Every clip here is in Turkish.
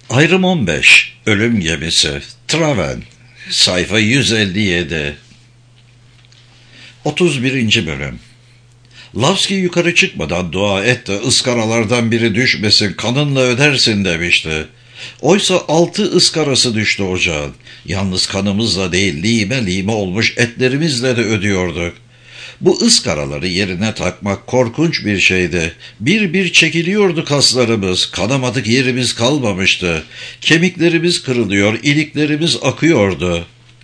Ayrım 15. Ölüm gemisi. Traven. Sayfa 157. 31. bölüm. Lavski yukarı çıkmadan dua et de ıskaralardan biri düşmesin, kanınla ödersin demişti. Oysa 6 ıskarası düştü ocağın. Yalnız kanımızla değil, lime lime olmuş etlerimizle de ödüyorduk. Bu ıskaraları yerine takmak korkunç bir şeydi. Bir bir çekiliyordu kaslarımız, kanamadık yerimiz kalmamıştı. Kemiklerimiz kırılıyor, iliklerimiz akıyordu.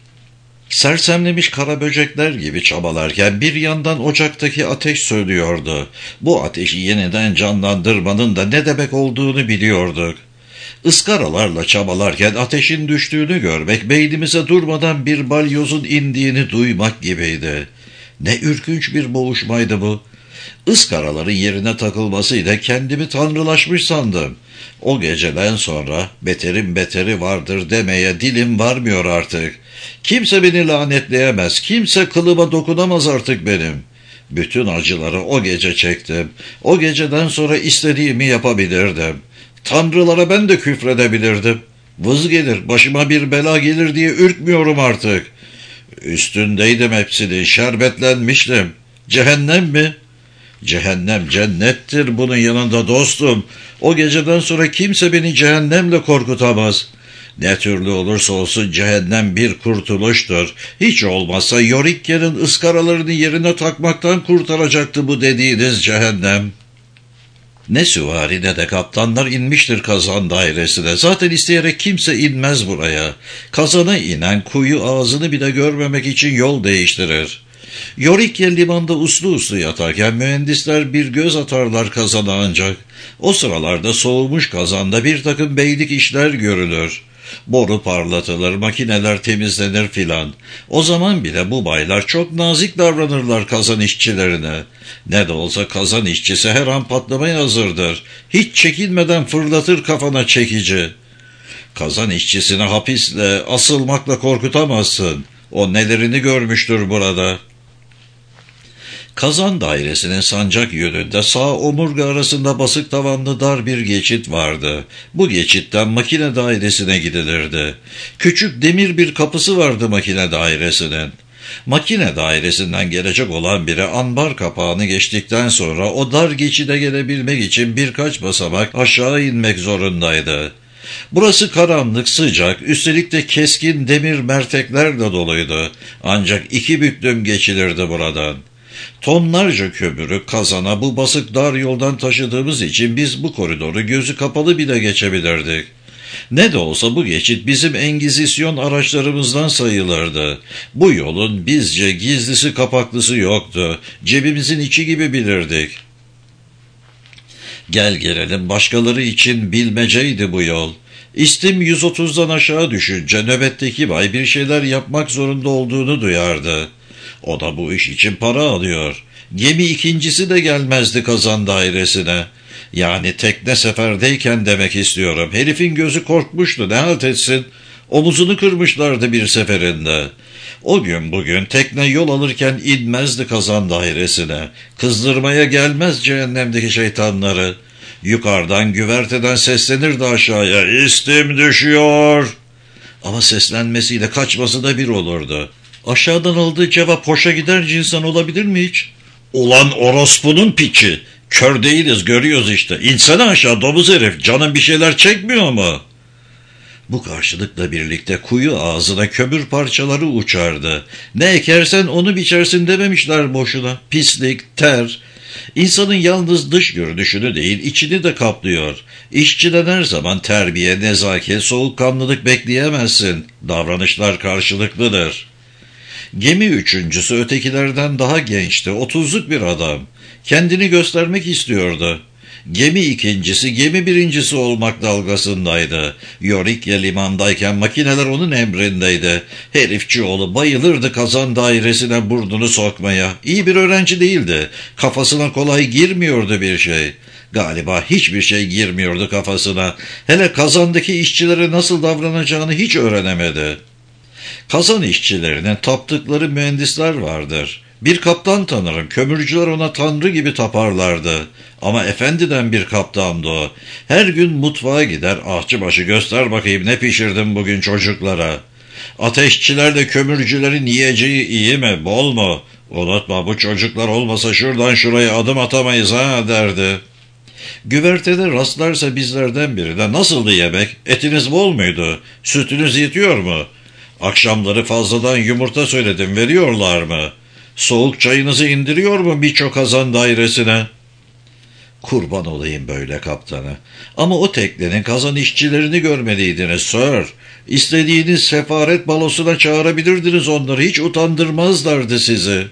Sersemlemiş kara böcekler gibi çabalarken bir yandan ocaktaki ateş sönüyordu. Bu ateşi yeniden canlandırmanın da ne demek olduğunu biliyorduk. Iskaralarla çabalarken ateşin düştüğünü görmek, beynimize durmadan bir balyozun indiğini duymak gibiydi. Ne ürkünç bir boğuşmaydı bu. Iskaraların yerine takılmasıyla kendimi tanrılaşmış sandım. O geceden sonra beterin beteri vardır demeye dilim varmıyor artık. Kimse beni lanetleyemez, kimse kılıma dokunamaz artık benim. Bütün acıları o gece çektim. O geceden sonra istediğimi yapabilirdim. Tanrılara ben de küfredebilirdim. Vız gelir, başıma bir bela gelir diye ürkmüyorum artık. Üstündeydim hepsinin, şerbetlenmiştim. Cehennem mi? Cehennem cennettir bunun yanında dostum. O geceden sonra kimse beni cehennemle korkutamaz. Ne türlü olursa olsun cehennem bir kurtuluştur. Hiç olmazsa Yorikke'nin ıskaralarını yerine takmaktan kurtaracaktı bu dediğiniz cehennem. Ne süvari ne de kaptanlar inmiştir kazan dairesine. Zaten isteyerek kimse inmez buraya. Kazana inen kuyu ağzını bile görmemek için yol değiştirir. Yorikye limanda uslu uslu yatarken mühendisler bir göz atarlar kazana ancak. O sıralarda soğumuş kazanda bir takım beylik işler görülür. Boru parlatılır, makineler temizlenir filan. O zaman bile bu baylar çok nazik davranırlar kazan işçilerine. Ne de olsa kazan işçisi her an patlamaya hazırdır. Hiç çekinmeden fırlatır kafana çekici. Kazan işçisini hapisle, asılmakla korkutamazsın. O nelerini görmüştür burada. Kazan dairesinin sancak yönünde sağ omurga arasında basık tavanlı dar bir geçit vardı. Bu geçitten makine dairesine gidilirdi. Küçük demir bir kapısı vardı makine dairesinin. Makine dairesinden gelecek olan biri ambar kapağını geçtikten sonra o dar geçide gelebilmek için birkaç basamak aşağı inmek zorundaydı. Burası karanlık, sıcak, üstelik de keskin demir merteklerle doluydu. Ancak 2 büklüm geçilirdi buradan. Tonlarca kömürü kazana bu basık dar yoldan taşıdığımız için biz bu koridoru gözü kapalı bile geçebilirdik. Ne de olsa bu geçit bizim Engizisyon araçlarımızdan sayılırdı. Bu yolun bizce gizlisi kapaklısı yoktu. Cebimizin içi gibi bilirdik. Gel gelelim başkaları için bilmeceydi bu yol. İstim 130'dan aşağı düşünce nöbetteki bay bir şeyler yapmak zorunda olduğunu duyardı. O da bu iş için para alıyor. Gemi ikincisi de gelmezdi kazan dairesine. Yani tekne seferdeyken demek istiyorum. Herifin gözü korkmuştu, ne halt etsin. Omuzunu kırmışlardı bir seferinde. O gün bugün tekne yol alırken inmezdi kazan dairesine. Kızdırmaya gelmez cehennemdeki şeytanları. Yukarıdan güverteden seslenirdi aşağıya. İstim düşüyor. Ama seslenmesiyle kaçması da bir olurdu. Aşağıdan aldığı cevap hoşa gider cinsten olabilir mi hiç? Ulan orospunun piçi. Kör değiliz, görüyoruz işte. İnsene aşağı domuz herif. Canın bir şeyler çekmiyor mu? Bu karşılıkla birlikte kuyu ağzına kömür parçaları uçardı. Ne ekersen onu biçersin dememişler boşuna. Pislik, ter. İnsanın yalnız dış görünüşünü değil içini de kaplıyor. İşçiden her zaman terbiye, nezaket, soğukkanlılık bekleyemezsin. Davranışlar karşılıklıdır. Gemi üçüncüsü ötekilerden daha gençti, 30'luk bir adam. Kendini göstermek istiyordu. Gemi ikincisi, gemi birincisi olmak dalgasındaydı. Yorikya limandayken makineler onun emrindeydi. Herifçioğlu bayılırdı kazan dairesine burnunu sokmaya. İyi bir öğrenci değildi. Kafasına kolay girmiyordu bir şey. Galiba hiçbir şey girmiyordu kafasına. Hele kazandaki işçilere nasıl davranacağını hiç öğrenemedi. Kazan işçilerinin taptıkları mühendisler vardır. Bir kaptan tanırım. Kömürcüler ona tanrı gibi taparlardı. Ama efendiden bir kaptandı o. Her gün mutfağa gider, ahçıbaşı göster bakayım ne pişirdim bugün çocuklara. Ateşçilerle kömürcülerin yiyeceği iyi mi, bol mu? Unutma, bu çocuklar olmasa şuradan şuraya adım atamayız ha derdi. Güvertede rastlarsa bizlerden birine nasıldı yemek? Etiniz bol muydu? Sütünüz yetiyor mu? Akşamları fazladan yumurta söyledim, veriyorlar mı? Soğuk çayınızı indiriyor mu birçok kazan dairesine? Kurban olayım böyle kaptana. Ama o teknenin kazan işçilerini görmeliydiniz sir. İstediğiniz sefaret balosuna çağırabilirdiniz onları. Hiç utandırmazlardı sizi.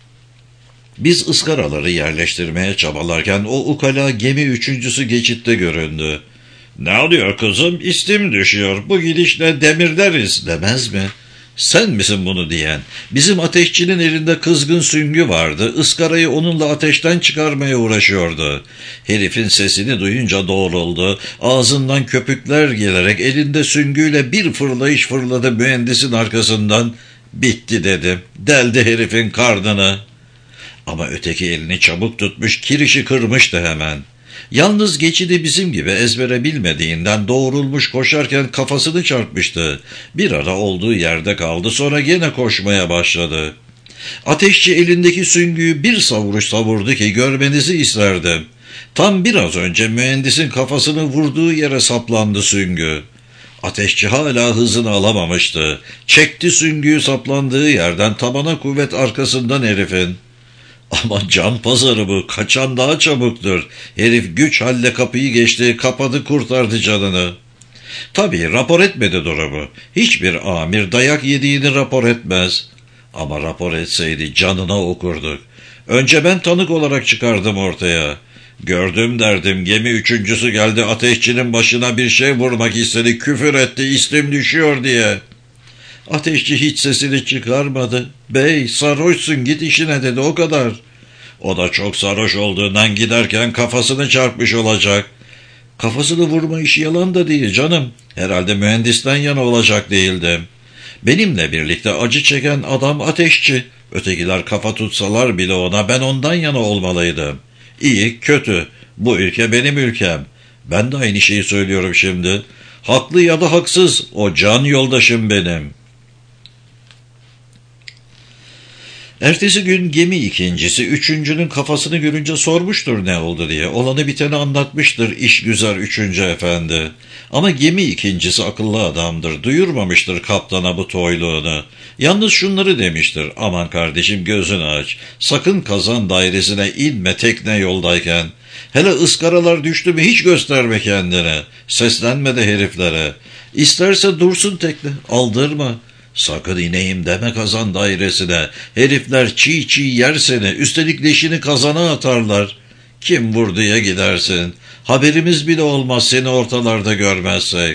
Biz ıskaraları yerleştirmeye çabalarken o ukala gemi üçüncüsü geçitte göründü. Ne oluyor kızım? İstim düşüyor. Bu gidişle demirleriz demez mi? Sen misin bunu diyen? Bizim ateşçinin elinde kızgın süngü vardı. Iskarayı onunla ateşten çıkarmaya uğraşıyordu. Herifin sesini duyunca doğruldu. Ağzından köpükler gelerek elinde süngüyle bir fırlayış fırladı mühendisin arkasından. Bitti dedim. Deldi herifin karnını. Ama öteki elini çabuk tutmuş, kirişi kırmıştı hemen. Yalnız geçidi bizim gibi ezbere bilmediğinden doğrulmuş koşarken kafasını çarpmıştı. Bir ara olduğu yerde kaldı, sonra gene koşmaya başladı. Ateşçi elindeki süngüyü bir savuruş savurdu ki görmenizi isterdim. Tam biraz önce mühendisin kafasını vurduğu yere saplandı süngü. Ateşçi hala hızını alamamıştı. Çekti süngüyü saplandığı yerden, tabana kuvvet arkasından herifin. Ama can pazarı bu, kaçan daha çabuktur. Herif güç halle kapıyı geçti, kapadı, kurtardı canını. Tabii rapor etmedi durumu. Hiçbir amir dayak yediğini rapor etmez. Ama rapor etseydi canına okurduk. Önce ben tanık olarak çıkardım ortaya. Gördüm derdim, gemi üçüncüsü geldi, ateşçinin başına bir şey vurmak istedi, küfür etti, istim düşüyor diye. Ateşçi hiç sesini çıkarmadı. Bey sarhoşsun, git işine dedi, o kadar. O da çok sarhoş olduğundan giderken kafasını çarpmış olacak. Kafasını vurma işi yalan da değil canım. Herhalde mühendisten yana olacak değildim. Benimle birlikte acı çeken adam ateşçi. Ötekiler kafa tutsalar bile ona, ben ondan yana olmalıydım. İyi, kötü. Bu ülke benim ülkem. Ben de aynı şeyi söylüyorum şimdi. Haklı ya da haksız, o can yoldaşım benim. Ertesi gün gemi ikincisi üçüncünün kafasını görünce sormuştur ne oldu diye. Olanı biteni anlatmıştır işgüzar üçüncü efendi. Ama gemi ikincisi akıllı adamdır. Duyurmamıştır kaptana bu toyluğunu. Yalnız şunları demiştir. Aman kardeşim, gözünü aç. Sakın kazan dairesine inme tekne yoldayken. Hele ıskaralar düştü mü hiç gösterme kendine. Seslenme de heriflere. İsterse dursun tekne, aldırma. Sakın ineyim deme kazan dairesine. Herifler çiğ çiğ yer seni. Üstelik leşini kazana atarlar. Kim vurduya gidersin. Haberimiz bile olmaz seni ortalarda görmezsek.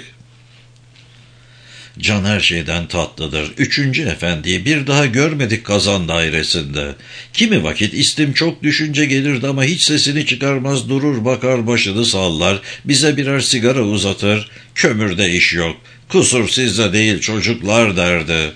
Can her şeyden tatlıdır. Üçüncü efendiyi bir daha görmedik kazan dairesinde. Kimi vakit istim çok düşünce gelirdi ama hiç sesini çıkarmaz, durur bakar, başını sallar, bize birer sigara uzatır. Kömürde iş yok. Kusur sizde değil çocuklar derdi.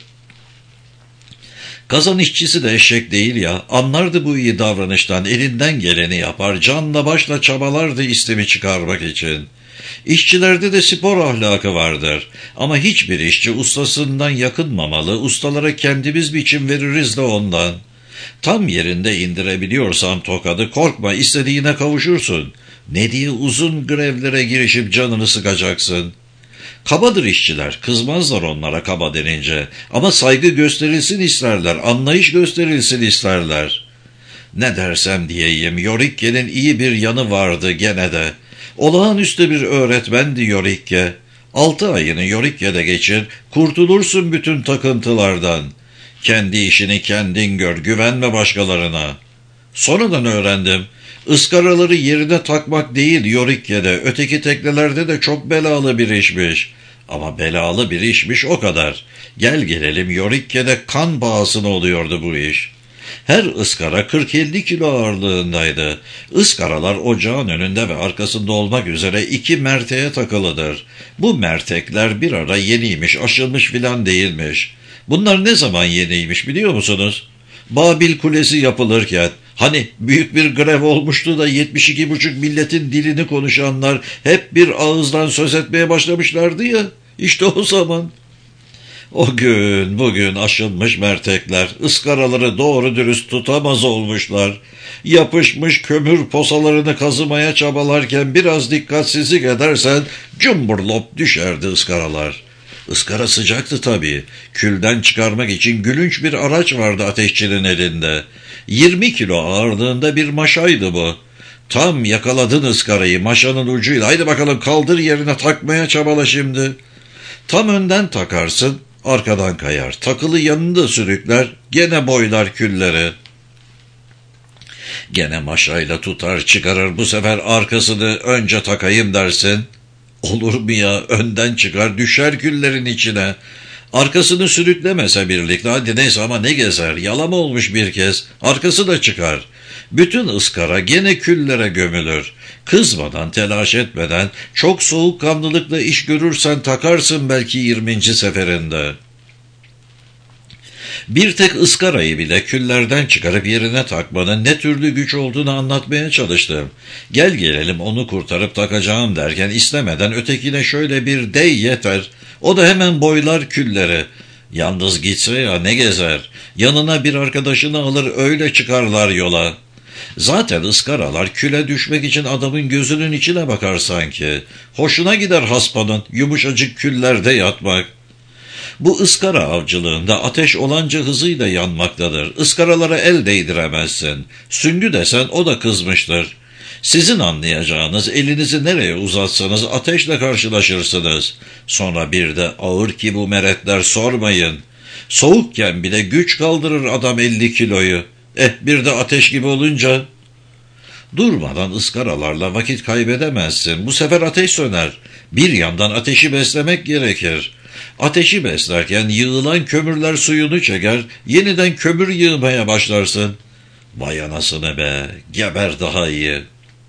Kazan işçisi de eşek değil ya, anlardı bu iyi davranıştan, elinden geleni yapar, canla başla çabalardı istimi çıkarmak için. İşçilerde de spor ahlakı vardır. Ama hiçbir işçi ustasından yakınmamalı, ustalara kendimiz biçim veririz de ondan. Tam yerinde indirebiliyorsan tokadı, korkma, istediğine kavuşursun. Ne diye uzun grevlere girişip canını sıkacaksın? Kabadır işçiler, kızmazlar onlara kaba denince. Ama saygı gösterilsin isterler, anlayış gösterilsin isterler. Ne dersem diyeyim, Yorikke'nin iyi bir yanı vardı gene de. Olağanüstü bir öğretmendi Yorikke. 6 ayını Yorikke'de geçir, kurtulursun bütün takıntılardan. Kendi işini kendin gör, güvenme başkalarına. Sonradan öğrendim. Iskaraları yerine takmak değil Yorikke'de, öteki teknelerde de çok belalı bir işmiş. Ama belalı bir işmiş o kadar. Gel gelelim Yorikke'de kan bağısına oluyordu bu iş. Her ıskara 40-50 kilo ağırlığındaydı. Iskaralar ocağın önünde ve arkasında olmak üzere 2 merteğe takılıdır. Bu mertekler bir ara yeniymiş, aşılmış filan değilmiş. Bunlar ne zaman yeniymiş biliyor musunuz? Babil Kulesi yapılırken, hani büyük bir grev olmuştu da 72,5 milletin dilini konuşanlar hep bir ağızdan söz etmeye başlamışlardı ya, işte o zaman. O gün bugün aşınmış mertekler, ıskaraları doğru dürüst tutamaz olmuşlar. Yapışmış kömür posalarını kazımaya çabalarken biraz dikkatsizlik edersen cumburlop düşerdi ıskaralar. Iskara sıcaktı tabii. Külden çıkarmak için gülünç bir araç vardı ateşçinin elinde. 20 kilo ağırlığında bir maşaydı bu. Tam yakaladın ıskarayı maşanın ucuyla. Haydi bakalım kaldır yerine, takmaya çabala şimdi. Tam önden takarsın, arkadan kayar. Takılı yanında sürükler, gene boylar külleri. Gene maşayla tutar çıkarır, bu sefer arkasını önce takayım dersin. Olur mu ya, önden çıkar düşer küllerin içine. Arkasını sürüklemese birlikte, hadi neyse ama ne gezer, yalama olmuş bir kez, arkası da çıkar. Bütün ıskara gene küllere gömülür. Kızmadan, telaş etmeden, çok soğukkanlılıkla iş görürsen takarsın belki 20. seferinde. Bir tek ıskarayı bile küllerden çıkarıp yerine takmanın ne türlü güç olduğunu anlatmaya çalıştım. Gel gelelim onu kurtarıp takacağım derken istemeden ötekine şöyle bir dey yeter. O da hemen boylar külleri. Yalnız gitse ya ne gezer. Yanına bir arkadaşını alır, öyle çıkarlar yola. Zaten ıskaralar küle düşmek için adamın gözünün içine bakar sanki. Hoşuna gider haspanın yumuşacık küllerde yatmak. Bu ıskara avcılığında ateş olanca hızıyla yanmaktadır. Iskaralara el değdiremezsin. Süngü desen o da kızmıştır. Sizin anlayacağınız, elinizi nereye uzatsanız ateşle karşılaşırsınız. Sonra bir de ağır ki bu meretler, sormayın. Soğukken bile güç kaldırır adam 50 kiloyu. Bir de ateş gibi olunca... Durmadan ıskaralarla vakit kaybedemezsin. Bu sefer ateş söner. Bir yandan ateşi beslemek gerekir. Ateşi beslerken yığılan kömürler suyunu çeker, yeniden kömür yığmaya başlarsın. Vay anasını be, geber daha iyi.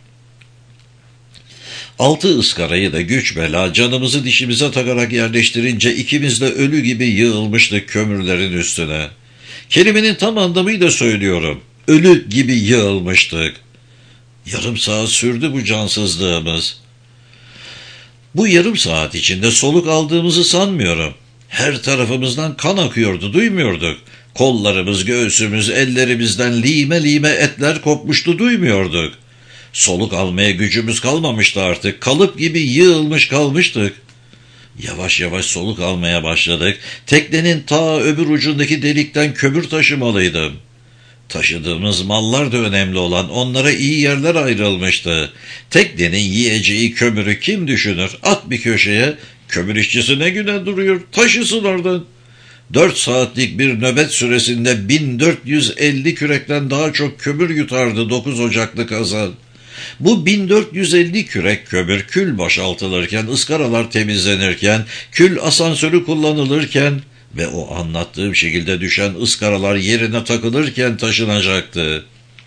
6 ıskarayı da güç bela canımızı dişimize takarak yerleştirince ikimiz de ölü gibi yığılmıştık kömürlerin üstüne. Kelimenin tam anlamıyla söylüyorum. Ölü gibi yığılmıştık. Yarım saat sürdü bu cansızlığımız. Bu yarım saat içinde soluk aldığımızı sanmıyorum. Her tarafımızdan kan akıyordu, duymuyorduk. Kollarımız, göğsümüz, ellerimizden lime lime etler kopmuştu, duymuyorduk. Soluk almaya gücümüz kalmamıştı artık. Kalıp gibi yığılmış kalmıştık. Yavaş yavaş soluk almaya başladık. Teknenin ta öbür ucundaki delikten kömür taşımalıydım. Taşıdığımız mallar da önemli olan, onlara iyi yerler ayrılmıştı. Teknenin yiyeceği kömürü kim düşünür? At bir köşeye, kömür işçisi ne güne duruyor, taşısın oradan. 4 saatlik bir nöbet süresinde 1450 kürekten daha çok kömür yutardı 9 Ocaklı kazan. Bu 1450 kürek kömür kül boşaltılırken, ıskaralar temizlenirken, kül asansörü kullanılırken ve o anlattığım şekilde düşen ıskaralar yerine takılırken taşınacaktı.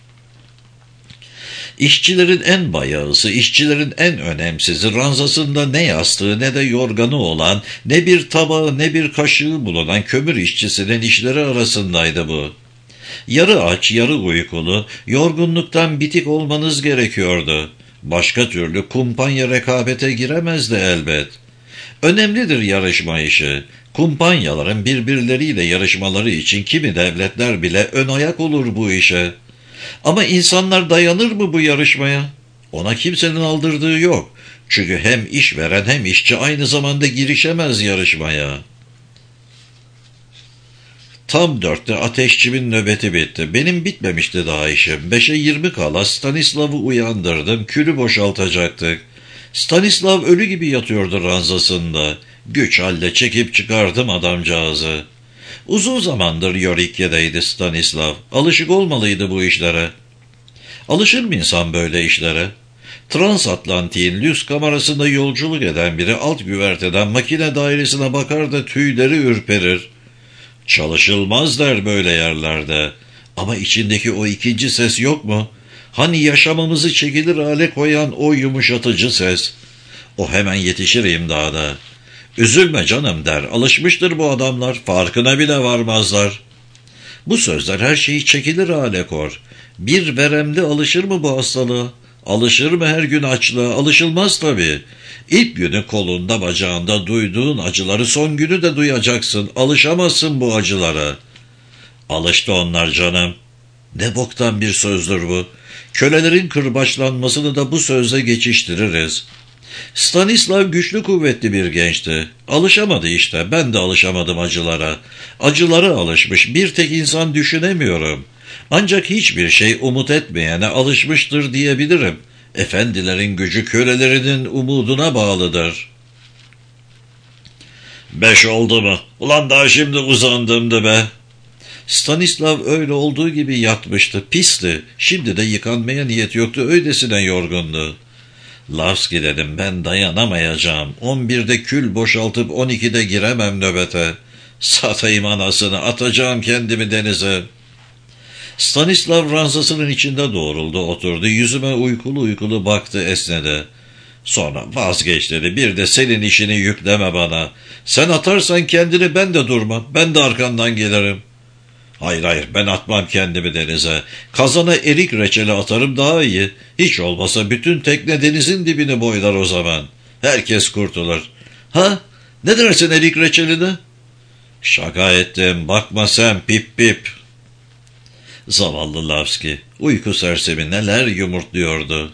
İşçilerin en bayağısı, işçilerin en önemsizi, ranzasında ne yastığı ne de yorganı olan, ne bir tabağı ne bir kaşığı bulunan kömür işçisinin işleri arasındaydı bu. Yarı aç, yarı uykulu, yorgunluktan bitik olmanız gerekiyordu. Başka türlü kumpanya rekabete giremezdi elbet. Önemlidir yarışma işi. Kumpanyaların birbirleriyle yarışmaları için kimi devletler bile ön ayak olur bu işe. Ama insanlar dayanır mı bu yarışmaya? Ona kimsenin aldırdığı yok. Çünkü hem işveren hem işçi aynı zamanda girişemez yarışmaya. Tam 4'te ateşçimin nöbeti bitti. Benim bitmemişti daha işim. 5'e 20 kala Stanislav'ı uyandırdım. Külü boşaltacaktık. Stanislav ölü gibi yatıyordu ranzasında. Güç halle çekip çıkardım adamcağızı. Uzun zamandır Yorikye'deydi Stanislav. Alışık olmalıydı bu işlere. Alışır mı insan böyle işlere? Transatlantik'in lüks kamerasında yolculuk eden biri alt güverteden makine dairesine bakar da tüyleri ürperir. Çalışılmaz der böyle yerlerde. Ama içindeki o ikinci ses yok mu? Hani yaşamamızı çekilir hale koyan o yumuşatıcı ses. O hemen yetişir imdada. Üzülme canım der. Alışmıştır bu adamlar. Farkına bile varmazlar. Bu sözler her şeyi çekilir hale kor. Bir veremli alışır mı bu hastalığa? Alışır mı her gün açlığa? Alışılmaz tabii. İlk günü kolunda bacağında duyduğun acıları son günü de duyacaksın. Alışamazsın bu acılara. Alıştı onlar canım. Ne boktan bir sözdür bu. Kölelerin kırbaçlanmasını da bu sözle geçiştiririz. Stanislav güçlü kuvvetli bir gençti. Alışamadı işte. Ben de alışamadım acılara. Acılara alışmış bir tek insan düşünemiyorum. Ancak hiçbir şey umut etmeyene alışmıştır diyebilirim. Efendilerin gücü kölelerinin umuduna bağlıdır. 5 oldu mu? Ulan daha şimdi uzandımdı be. Stanislav öyle olduğu gibi yatmıştı. Pisti. Şimdi de yıkanmaya niyet yoktu. Öylesine yorgundu. Lavski dedim, ben dayanamayacağım. 11'de kül boşaltıp 12'de giremem nöbete. Satayım anasını, atacağım kendimi denize. Stanislav ranzasının içinde doğruldu, oturdu. Yüzüme uykulu uykulu baktı, esnedi. Sonra vazgeç dedi. Bir de senin işini yükleme bana. Sen atarsan kendini ben de durmam. Ben de arkandan gelirim. Hayır ben atmam kendimi denize. Kazana erik reçeli atarım daha iyi. Hiç olmasa bütün tekne denizin dibini boylar o zaman. Herkes kurtulur. Ha? Ne dersin erik reçeline? Şaka ettim. Bakma sen pip pip. Zavallı Lavski. Uyku sersemi neler yumurtluyordu.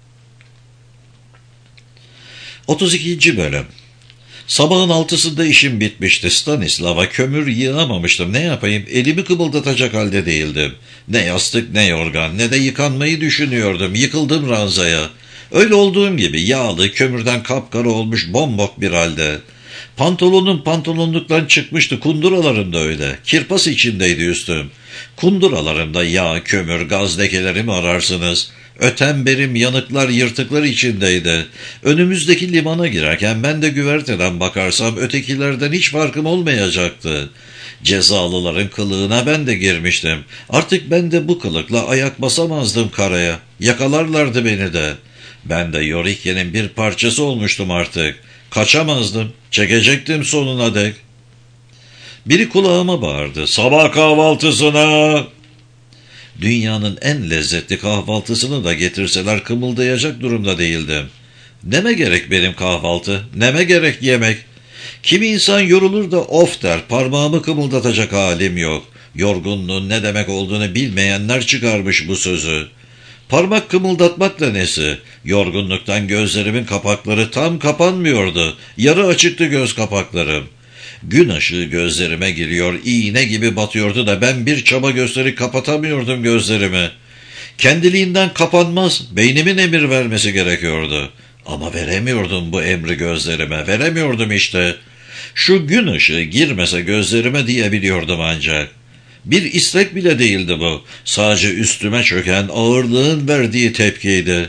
32. Bölüm. Sabahın 6'sında işim bitmişti. Stanislav'a kömür yığamamıştım. Ne yapayım? Elimi kımıldatacak halde değildim. Ne yastık ne yorgan ne de yıkanmayı düşünüyordum. Yıkıldım ranzaya. Öyle olduğum gibi yağlı, kömürden kapkara olmuş bombok bir halde. Pantolonum pantolonluktan çıkmıştı. Kunduralarım da öyle. Kirpas içindeydi üstüm. Kunduralarımda yağ, kömür, gaz lekelerimi ararsınız. Ötemberim, yanıklar, yırtıklar içindeydi. Önümüzdeki limana girerken ben de güverteden bakarsam ötekilerden hiç farkım olmayacaktı. Cezalıların kılığına ben de girmiştim. Artık ben de bu kılıkla ayak basamazdım karaya. Yakalarlardı beni de. Ben de Yorikye'nin bir parçası olmuştum artık. Kaçamazdım. Çekecektim sonuna dek. Biri kulağıma bağırdı. Sabah kahvaltısına! Dünyanın en lezzetli kahvaltısını da getirseler kımıldayacak durumda değildim. Neme gerek benim kahvaltı, neme gerek yemek. Kimi insan yorulur da of der, parmağımı kımıldatacak halim yok. Yorgunluğun ne demek olduğunu bilmeyenler çıkarmış bu sözü. Parmak kımıldatmak da nesi? Yorgunluktan gözlerimin kapakları tam kapanmıyordu. Yarı açıktı göz kapaklarım. Gün ışığı gözlerime giriyor, iğne gibi batıyordu da ben bir çaba gösterip kapatamıyordum gözlerimi. Kendiliğinden kapanmaz, beynimin emir vermesi gerekiyordu. Ama veremiyordum bu emri gözlerime, veremiyordum işte. Şu gün ışığı girmese gözlerime diyebiliyordum ancak. Bir istek bile değildi bu, sadece üstüme çöken ağırlığın verdiği tepkiydi.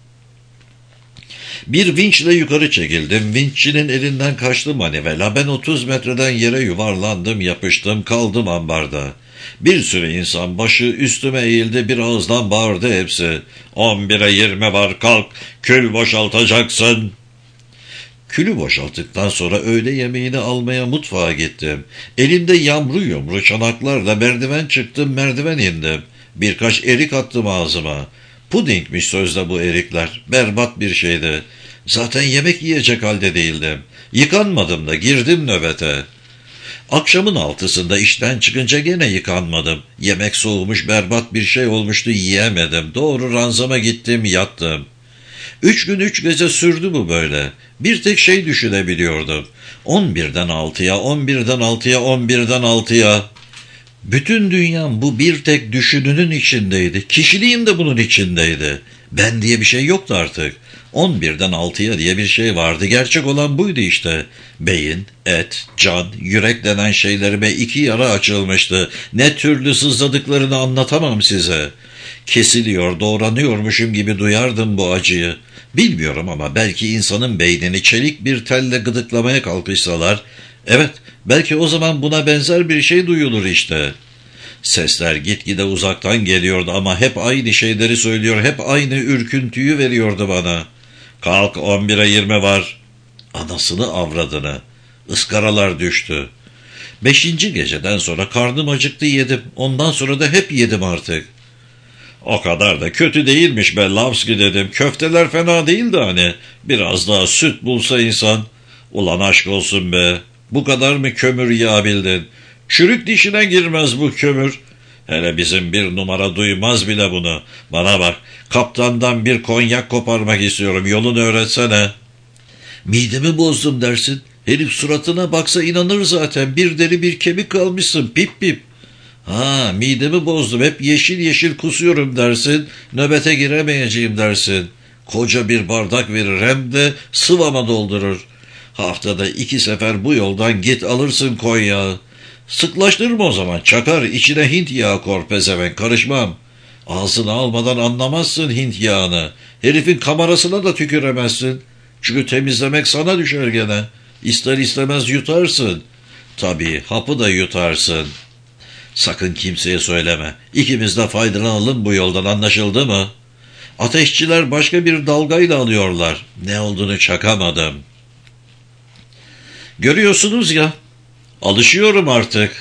Bir vinçle yukarı çekildim. Vinççinin elinden kaçtı manivela. Ben 30 metreden yere yuvarlandım, yapıştım, kaldım ambarda. Bir sürü insan başı üstüme eğildi, bir ağızdan bağırdı hepsi. 11'e 20 var, kalk, kül boşaltacaksın. Külü boşalttıktan sonra öğle yemeğini almaya mutfağa gittim. Elimde yamru yumru çanaklarla merdiven çıktım, merdiven indim. Birkaç erik attım ağzıma. Pudingmiş sözde bu erikler. Berbat bir şeydi. Zaten yemek yiyecek halde değildim. Yıkanmadım da girdim nöbete. Akşamın 6'sında işten çıkınca gene yıkanmadım. Yemek soğumuş, berbat bir şey olmuştu, yiyemedim. Doğru ranzama gittim, yattım. 3 gün 3 gece sürdü bu böyle. Bir tek şey düşünebiliyordum. 11'den 6'ya, 11'den 6'ya, 11'den 6'ya. Bütün dünyam bu bir tek düşününün içindeydi. Kişiliğim de bunun içindeydi. Ben diye bir şey yoktu artık. 11'den 6'ya diye bir şey vardı. Gerçek olan buydu işte. Beyin, et, can, yürek denen şeylerime 2 yara açılmıştı. Ne türlü sızladıklarını anlatamam size. Kesiliyor, doğranıyormuşum gibi duyardım bu acıyı. Bilmiyorum ama belki insanın beynini çelik bir telle gıdıklamaya kalkışsalar, evet, belki o zaman buna benzer bir şey duyulur işte. Sesler gitgide uzaktan geliyordu ama hep aynı şeyleri söylüyor, hep aynı ürküntüyü veriyordu bana. Kalk, 11'e 20 var. Anasını avradını. Iskaralar düştü. 5. geceden sonra karnım acıktı, yedim. Ondan sonra da hep yedim artık. O kadar da kötü değilmiş be Lavski dedim. Köfteler fena değildi hani. Biraz daha süt bulsa insan. Ulan aşk olsun be. Bu kadar mı kömür yiyabildin? Çürük dişine girmez bu kömür. Hele bizim bir numara duymaz bile bunu. Bana bak, kaptandan bir konyak koparmak istiyorum. Yolunu öğretsene. Midemi bozdum dersin. Herif suratına baksa inanır zaten. Bir deri bir kemik kalmışsın, pip pip. Ha, midemi bozdum, hep yeşil yeşil kusuyorum dersin. Nöbete giremeyeceğim dersin. Koca bir bardak verir, hem de sıvama doldurur. Haftada 2 sefer bu yoldan git alırsın konyağı. Sıklaştırma o zaman, çakar içine Hint yağı kor pezevenk, karışmam. Ağzına almadan anlamazsın Hint yağını. Herifin kamerasına da tüküremezsin. Çünkü temizlemek sana düşer gene. İster istemez yutarsın. Tabii hapı da yutarsın. Sakın kimseye söyleme. İkimiz de faydalanalım bu yoldan, anlaşıldı mı? Ateşçiler başka bir dalgayla alıyorlar. Ne olduğunu çakamadım. Görüyorsunuz ya, alışıyorum artık.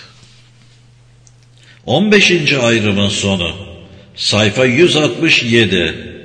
15. ayrımın sonu. Sayfa 167.